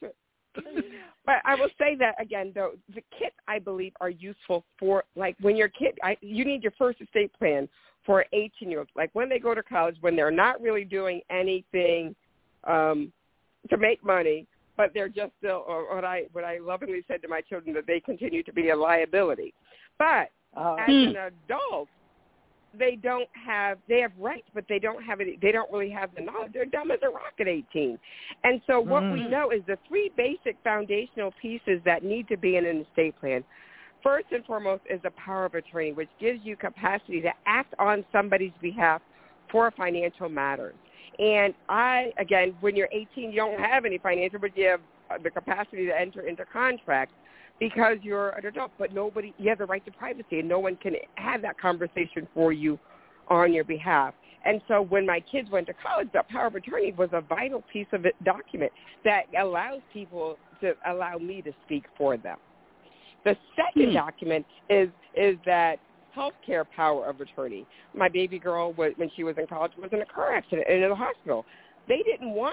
But I will say that, again, though, the kits, I believe, are useful for, like, when your kid, you need your first estate plan for 18-year-olds. Like, when they go to college, when they're not really doing anything to make money, but they're just still, or what I lovingly said to my children, that they continue to be a liability. But as an adult, they have rights, but they don't really have the knowledge. They're dumb as a rock at 18. And so what we know is the three basic foundational pieces that need to be in an estate plan. First and foremost is the power of attorney, which gives you capacity to act on somebody's behalf for financial matters. And again, when you're 18, you don't have any financial, but you have the capacity to enter into contracts because you're an adult, but you have the right to privacy, and no one can have that conversation for you on your behalf. And so when my kids went to college, the power of attorney was a vital piece of a document that allows people to allow me to speak for them. The second document is that healthcare power of attorney. My baby girl, when she was in college, was in a car accident and in the hospital. They didn't want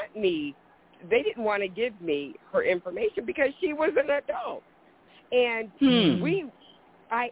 to give me her information because she was an adult. And I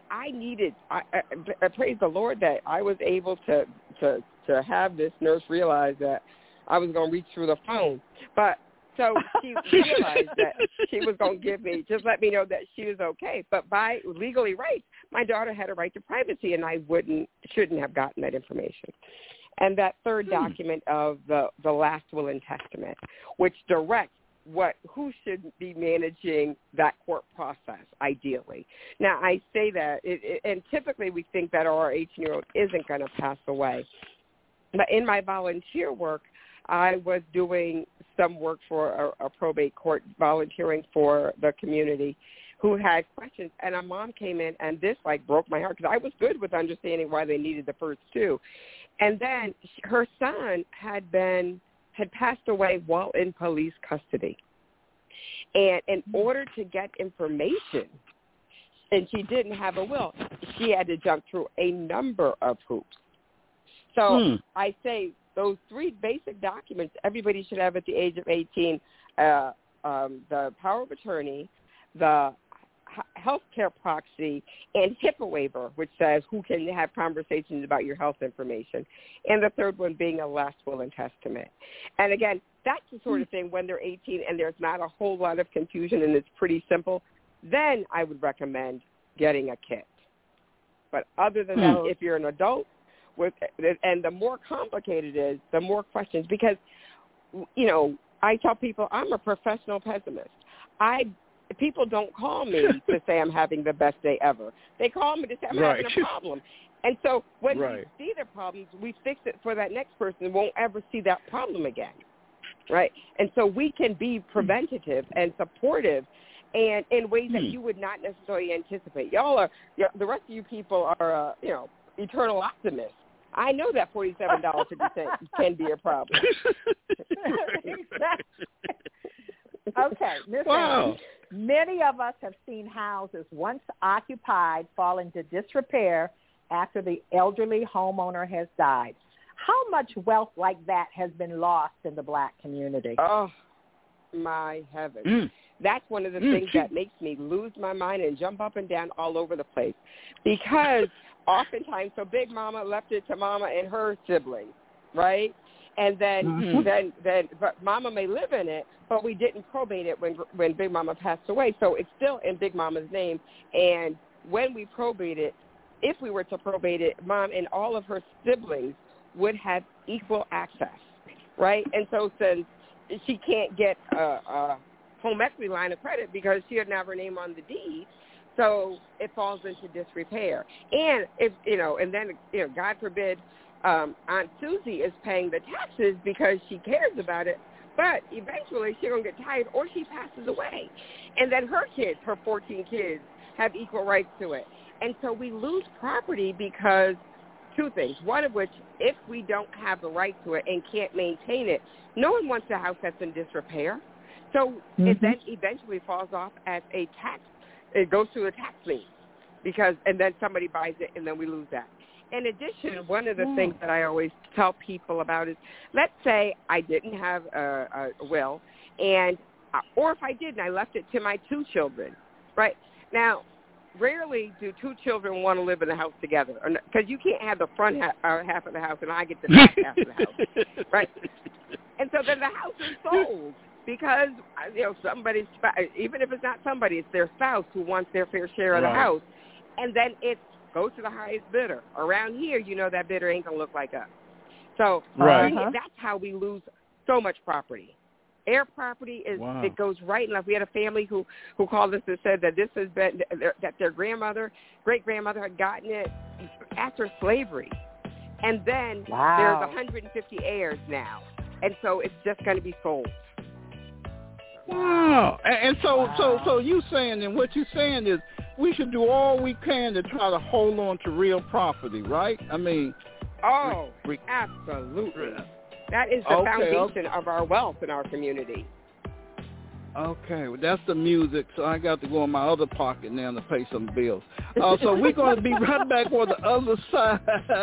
praise the Lord that I was able to have this nurse realize that I was going to reach through the phone. But so she realized that she was going to just let me know that she was okay. But by legally right, my daughter had a right to privacy, and I shouldn't have gotten that information. And that third document of the last will and testament, which directs who should be managing that court process, ideally. Now, I say that, and typically we think that our 18-year-old isn't going to pass away. But in my volunteer work, I was doing some work for a probate court, volunteering for the community who had questions. And a mom came in, and this, broke my heart because I was good with understanding why they needed the first two. And then her son had passed away while in police custody. And in order to get information, and she didn't have a will, she had to jump through a number of hoops. So I say those three basic documents everybody should have at the age of 18, the power of attorney, the healthcare proxy, and HIPAA waiver, which says who can have conversations about your health information, and the third one being a last will and testament. And again, that's the sort of thing when they're 18 and there's not a whole lot of confusion and it's pretty simple, then I would recommend getting a kit. But other than that, if you're an adult, and the more complicated it is, the more questions, because, I tell people I'm a professional pessimist. People don't call me to say I'm having the best day ever. They call me to say I'm having a problem. And so when we see the problems, we fix it for that next person and won't ever see that problem again, right? And so we can be preventative and supportive and in ways that you would not necessarily anticipate. The rest of you people are, eternal optimists. I know that $47.50 can be a problem. Okay, listen. Many of us have seen houses once occupied fall into disrepair after the elderly homeowner has died. How much wealth like that has been lost in the Black community? Oh, my heavens. That's one of the things that makes me lose my mind and jump up and down all over the place. Because oftentimes, so Big Mama left it to Mama and her siblings, right? And then but Mama may live in it, but we didn't probate it when Big Mama passed away. So it's still in Big Mama's name. And when we probate it, if we were to probate it, Mom and all of her siblings would have equal access, right? And so since she can't get a home equity line of credit because she doesn't have her name on the deed, so it falls into disrepair. And God forbid, Aunt Susie is paying the taxes because she cares about it, but eventually she's going to get tired or she passes away. And then her 14 kids, have equal rights to it. And so we lose property because two things. One of which, if we don't have the right to it and can't maintain it, no one wants a house that's in disrepair. So it then eventually falls off as a tax. It goes through a tax lien and then somebody buys it and then we lose that. In addition, one of the things that I always tell people about is, let's say I didn't have a will, or if I did and I left it to my two children, right? Now, rarely do two children want to live in a house together, because you can't have the front half of the house and I get the back half of the house, right? And so then the house is sold, because somebody's, even if it's not somebody, it's their spouse who wants their fair share of the house, and then it goes to the highest bidder. Around here, that bidder ain't gonna look like us. So that's how we lose so much property. Air property is it goes right enough. We had a family who called us and said that this has been that their great grandmother had gotten it after slavery, and then there's 150 heirs now, and so it's just going to be sold. Wow! And so you saying, and what you're saying is we should do all we can to try to hold on to real property, right? I mean, absolutely. That is the foundation of our wealth in our community. Okay, well, that's the music, so I got to go in my other pocket now to pay some bills. So we're going to be right back on the other side.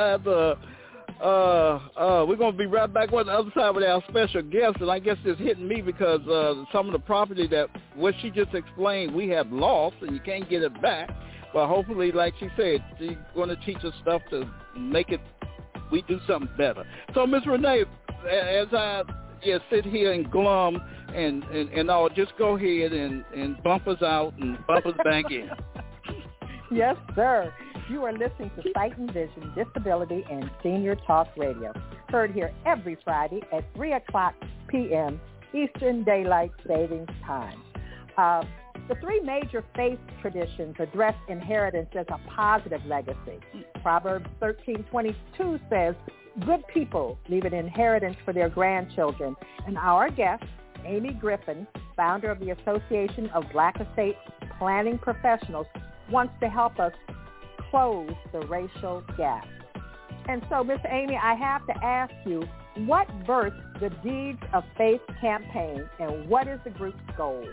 We're going to be right back on the other side with our special guest, and I guess it's hitting me because some of the property that what she just explained we have lost, and you can't get it back. But hopefully, like she said, she's going to teach us stuff to make it we do something better. So, Ms. Renee, as I sit here and glum and I'll just go ahead and bump us out and bump us back in. Yes, sir. You are listening to Sight and Vision, Disability, and Senior Talk Radio. Heard here every Friday at 3 o'clock p.m. Eastern Daylight Savings Time. The three major faith traditions address inheritance as a positive legacy. Proverbs 13:22 says, good people leave an inheritance for their grandchildren. And our guest, Amy Griffin, founder of the Association of Black Estate Planning Professionals, wants to help us close the racial gap. And so, Miss Amy, I have to ask you, what birthed the Deeds of Faith campaign, and what is the group's goal?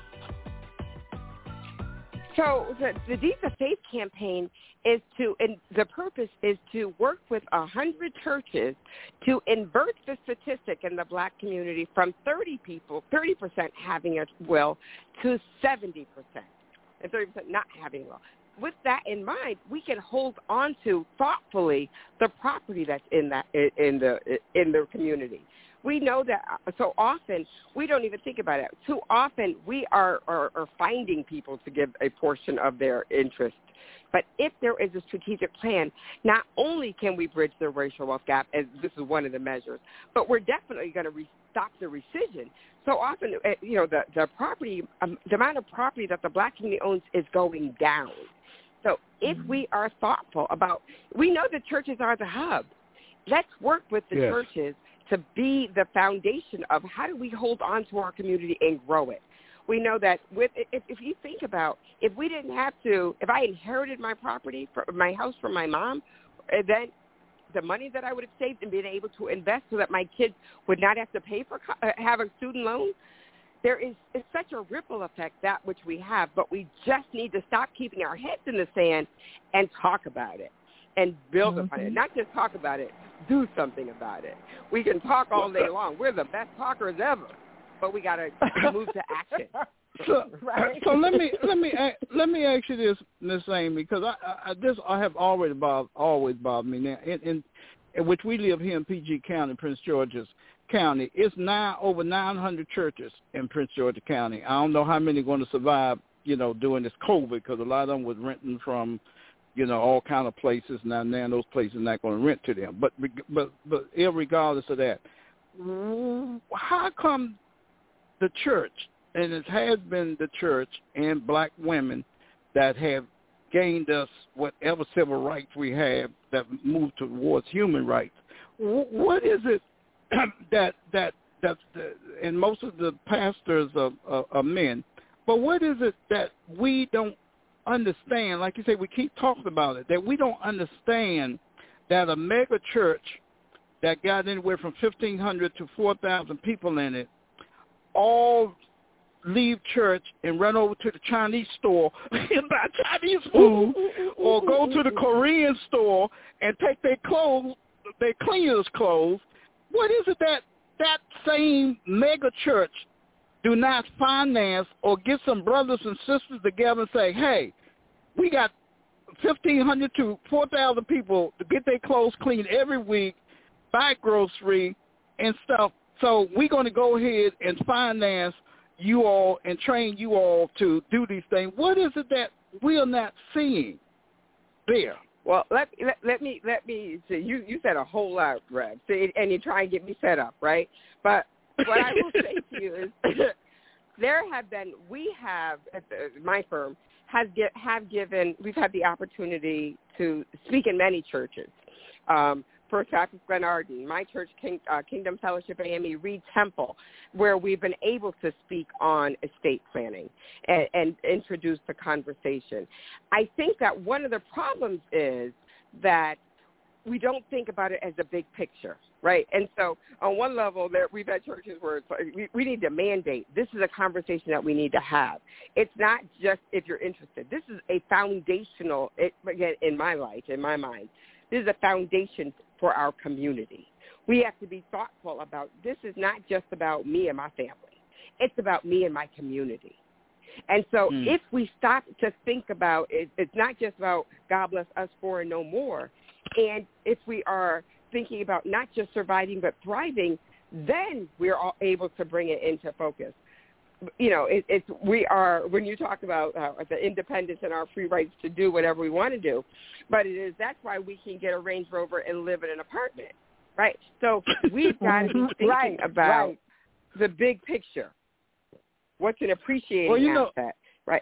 So the Deeds of Faith campaign is and the purpose is to work with 100 churches to invert the statistic in the Black community from 30% having a will, to 70%, and 30% not having a will. With that in mind, we can hold on to thoughtfully the property that's in the community. We know that so often we don't even think about it. Too often we are finding people to give a portion of their interest. But if there is a strategic plan, not only can we bridge the racial wealth gap, as this is one of the measures, but we're definitely going to stop the rescission. So often, the property, the amount of property that the Black community owns is going down. So if we are thoughtful about, we know the churches are the hub. Let's work with the churches to be the foundation of how do we hold on to our community and grow it. We know that if you think about, if we didn't have to, if I inherited my property, my house from my mom, then the money that I would have saved and been able to invest so that my kids would not have to pay for have a student loan, it's such a ripple effect, that which we have, but we just need to stop keeping our heads in the sand and talk about it and build upon it. Not just talk about it, do something about it. We can talk all day long. We're the best talkers ever, but we got to move to action. So let me ask you this, Miss Amy, because this have always bothered me now. In which we live here in PG County, Prince George's County. It's now over 900 churches in Prince George's County. I don't know how many are going to survive, during this COVID, because a lot of them was renting from, all kind of places. Now those places are not going to rent to them. But regardless of that, how come the church, and it has been the church and Black women that have gained us whatever civil rights we have that move towards human rights, what is it that and most of the pastors are men, but what is it that we don't understand? Like you say, we keep talking about it, that we don't understand that a mega church that got anywhere from 1,500 to 4,000 people in it all leave church and run over to the Chinese store and buy Chinese food, or go to the Korean store and take their clothes, their cleaners' clothes. What is it that same mega church do not finance or get some brothers and sisters together and say, hey, we got 1,500 to 4,000 people to get their clothes cleaned every week, buy grocery and stuff So we're going to go ahead and finance you all and train you all to do these things. What is it that we are not seeing there? Well, let me see. You said a whole lot, Rev, and you try and get me set up, right? But what I will say to you is we have at my firm we've had the opportunity to speak in many churches. First Baptist Glen Arden, my church, Kingdom Fellowship AME, Reed Temple, where we've been able to speak on estate planning and introduce the conversation. I think that one of the problems is that we don't think about it as a big picture, right? And so on one level, we've had churches where it's like, we need to mandate. This is a conversation that we need to have. It's not just if you're interested. This is a foundational, again, in my life, in my mind, this is a foundation for our community. We have to be thoughtful about this is not just about me and my family. It's about me and my community. And so if we stop to think about it, it's not just about God bless us four and no more. And if we are thinking about not just surviving but thriving, then we're all able to bring it into focus. You know, when you talk about the independence and our free rights to do whatever we want to do, but that's why we can get a Range Rover and live in an apartment, right? So we've got to be thinking about the big picture. What's an appreciating asset, right?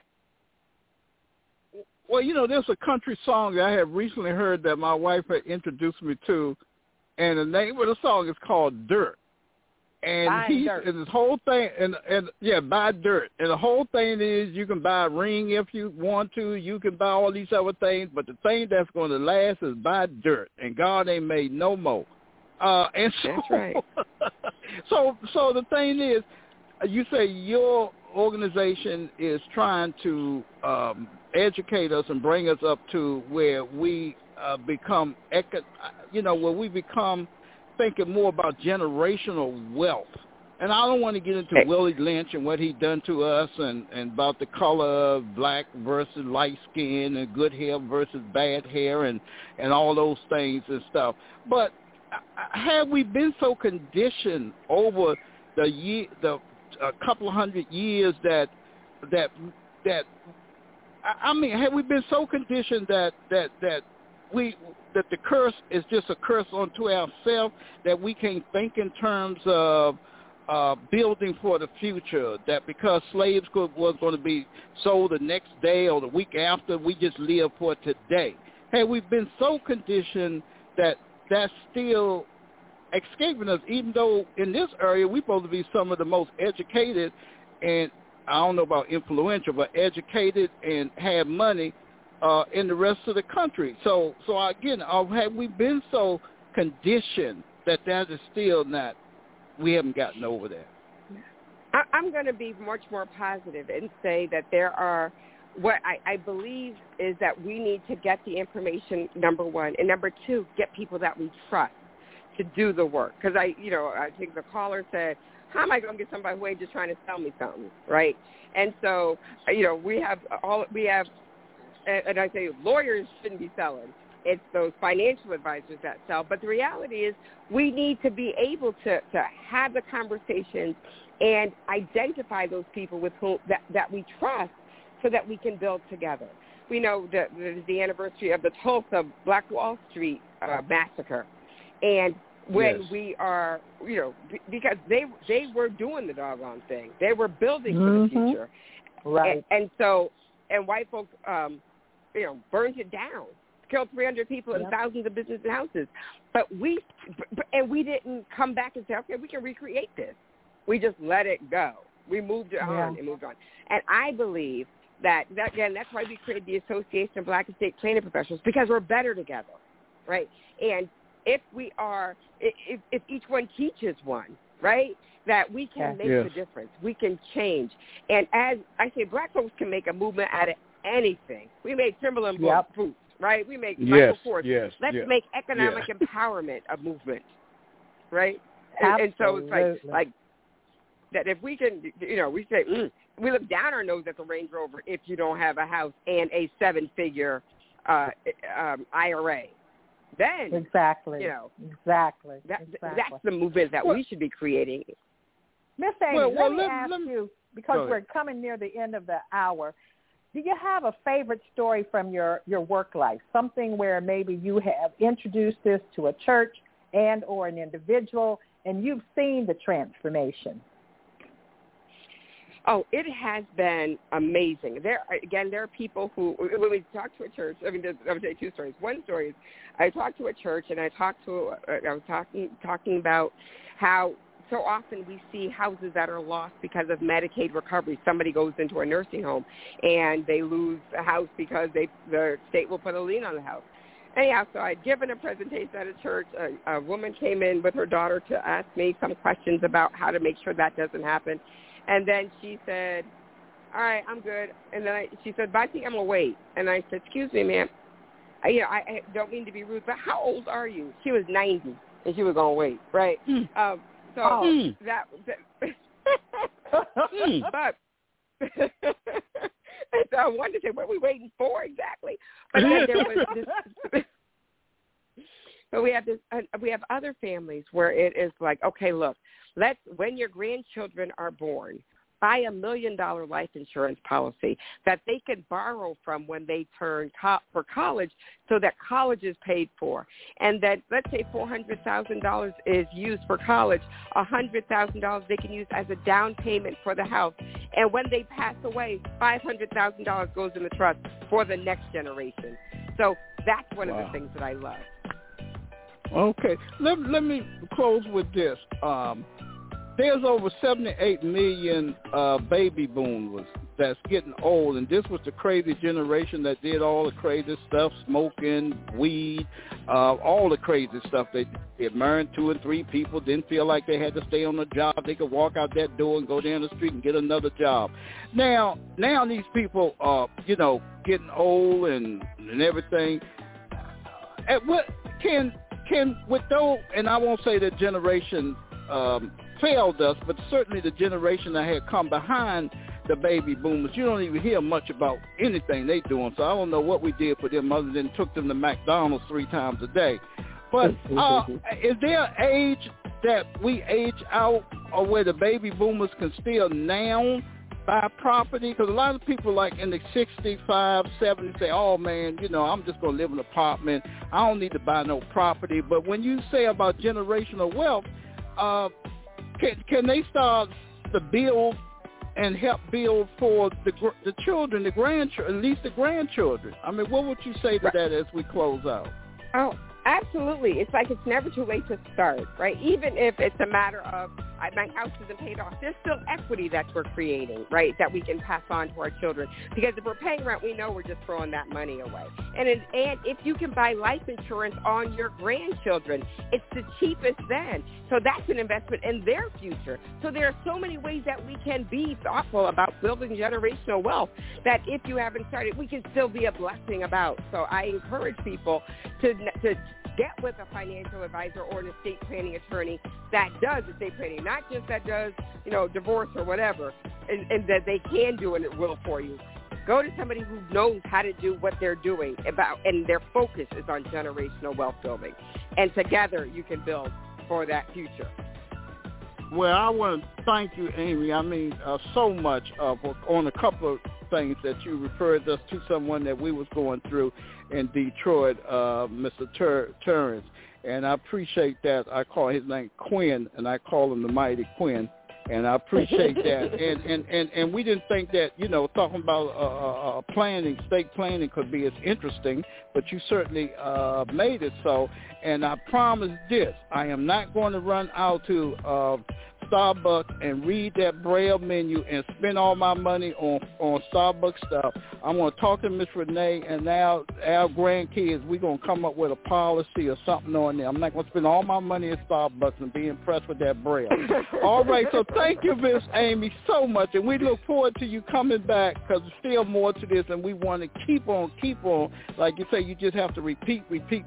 Well, there's a country song that I have recently heard that my wife had introduced me to, and the name of the song is called Dirt. And and this whole thing, buy dirt. And the whole thing is you can buy a ring if you want to. You can buy all these other things, but the thing that's going to last is buy dirt. And God ain't made no more. And so, that's right. so the thing is, you say your organization is trying to educate us and bring us up to where we become, where we become thinking more about generational wealth. And I don't want to get into Willie Lynch and what he done to us and about the color of black versus light skin and good hair versus bad hair and all those things and stuff. But have we been so conditioned over the couple of 100 years that have we been so conditioned that the curse is just a curse unto ourselves, that we can't think in terms of building for the future, that because slaves was going to be sold the next day or the week after, we just live for today? Have we been so conditioned that that's still escaping us, even though in this area we're supposed to be some of the most educated and, I don't know about influential, but educated and have money in the rest of the country. So again, have we been so conditioned that is still not, we haven't gotten over that? I'm going to be much more positive and say that there are, what I believe is that we need to get the information, number one, and number two, get people that we trust to do the work. Because I think the caller said, how am I going to get somebody who ain't just trying to sell me something, right? And so, we have, and I say lawyers shouldn't be selling. It's those financial advisors that sell. But the reality is we need to be able to have the conversations and identify those people with whom that we trust so that we can build together. We know that there's the anniversary of the Tulsa Black Wall Street massacre. And when we are, because they were doing the doggone thing. They were building for the future. Right. And so, and white folks, burned it down, killed 300 people and thousands of businesses and houses. But we didn't come back and say, okay, we can recreate this. We just let it go. We moved it on and moved on. And I believe that again, that's why we created the Association of Black Estate Planning Professionals, because we're better together, right? And if we are, if each one teaches one, right, that we can make the difference. We can change. And as I say, black folks can make a movement out of anything. We made Timberland boots, right? We make Michael Kors. Let's make economic empowerment a movement, right? And so it's like that if we can, we say, we look down our nose at the Range Rover if you don't have a house and a 7-figure IRA. then exactly, that's the movement that we should be creating. Miss Amy, let me ask you, because we're coming near the end of the hour, do you have a favorite story from your work life, something where maybe you have introduced this to a church and or an individual, and you've seen the transformation? Oh, it has been amazing. There are people who, when we talk to a church, I would say two stories. One story is I talked to a church, and I was talking about how so often we see houses that are lost because of Medicaid recovery. Somebody goes into a nursing home, and they lose a house because the state will put a lien on the house. Anyhow, so I'd given a presentation at a church. A woman came in with her daughter to ask me some questions about how to make sure that doesn't happen. And then she said, all right, I'm good. And then she said, but I think I'm going to wait. And I said, excuse me, ma'am. I don't mean to be rude, but how old are you? She was 90, and she was going to wait, right? But so I wanted to say, what are we waiting for exactly? But then there was this... But we have other families where it is like, okay, look, when your grandchildren are born, buy $1 million life insurance policy that they can borrow from when they turn for college, so that college is paid for. And that, let's say $400,000 is used for college, $100,000 they can use as a down payment for the house. And when they pass away, $500,000 goes in the trust for the next generation. So that's one of the things that I love. Okay, let me close with this. There's over 78 million baby boomers that's getting old, and this was the crazy generation that did all the crazy stuff, smoking, weed, all the crazy stuff. They married 2 and 3 people, didn't feel like they had to stay on the job. They could walk out that door and go down the street and get another job. Now these people are, getting old and everything. At what can with those, and I won't say that generation failed us, but certainly the generation that had come behind the baby boomers, you don't even hear much about anything they doing. So I don't know what we did for them other than took them to McDonald's 3 times a day. But is there an age that we age out, or where the baby boomers can still now buy property? Because a lot of people like in the 65, 70 say, oh man, I'm just going to live in an apartment. I don't need to buy no property. But when you say about generational wealth, can they start to build and help build for the children, the grandchildren, at least the grandchildren? I mean, what would you say to that as we close out? Oh, absolutely. It's like it's never too late to start, right? Even if it's a matter of my house isn't paid off, there's still equity that we're creating, right, that we can pass on to our children. Because if we're paying rent, we know we're just throwing that money away. And if you can buy life insurance on your grandchildren, it's the cheapest then. So that's an investment in their future. So there are so many ways that we can be thoughtful about building generational wealth that if you haven't started, we can still be a blessing about. So I encourage people to get with a financial advisor or an estate planning attorney that does estate planning, not just that does, divorce or whatever, and that they can do and it will for you. Go to somebody who knows how to do what they're doing and their focus is on generational wealth building. And together you can build for that future. Well, I want to thank you, Amy. I mean, so much on a couple of things that you referred us to someone that we was going through in Detroit, Mr. Terrence, and I appreciate that. I call his name Quinn, and I call him the Mighty Quinn, and I appreciate that. And we didn't think that, talking about estate planning could be as interesting, but you certainly made it so. And I promise this, I am not going to run out to Starbucks and read that Braille menu and spend all my money on Starbucks stuff. I'm going to talk to Miss Renee and our grandkids. We're going to come up with a policy or something on there. I'm not going to spend all my money at Starbucks and be impressed with that Braille. All right, so thank you, Miss Amy, so much, and we look forward to you coming back because there's still more to this, and we want to keep on. Like you say, you just have to repeat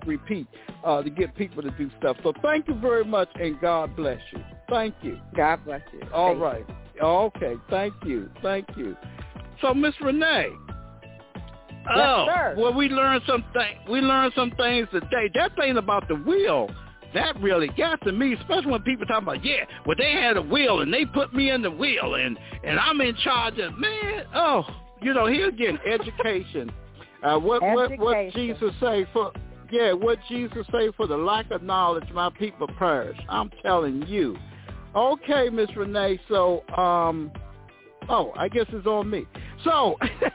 to get people to do stuff. So thank you very much, and God bless you. Thank you. God bless you. All right. Okay. Thank you. So, Miss Renee, Oh, sir. well, we learned some things today. That thing about the wheel, that really got to me, especially when people talk about, yeah, well, they had a wheel and they put me in the wheel and I'm in charge of, man, here again, education. What Jesus say for, what Jesus say for the lack of knowledge, my people perish. I'm telling you. Okay, Miss Renee, so, I guess it's on me. So,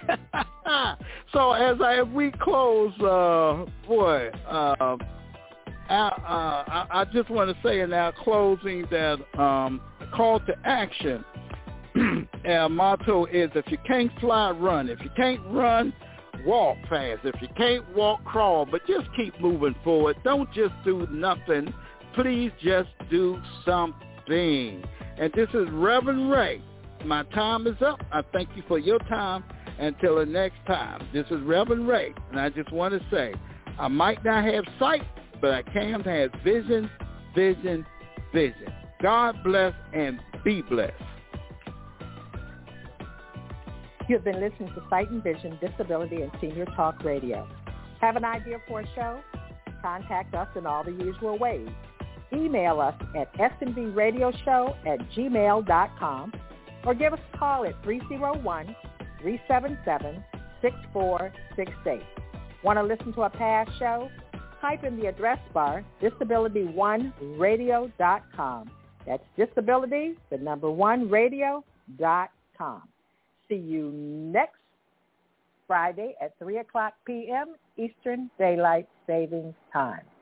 as we close, I just want to say in our closing that call to action. Our motto is: if you can't fly, run. If you can't run, walk fast. If you can't walk, crawl. But just keep moving forward. Don't just do nothing. Please just do something. And this is Reverend Ray. My time is up. I thank you for your time. Until the next time, this is Reverend Ray, and I just want to say, I might not have sight, but I can have vision, vision, vision. God bless and be blessed. You have been listening to Sight and Vision, Disability and Senior Talk Radio. Have an idea for a show? Contact us in all the usual ways. Email us at snvradioshow@gmail.com or give us a call at 301-377-6468. Want to listen to a past show? Type in the address bar, disability1radio.com. That's disability, the number 1radio.com. See you next Friday at 3 o'clock p.m. Eastern Daylight Savings Time.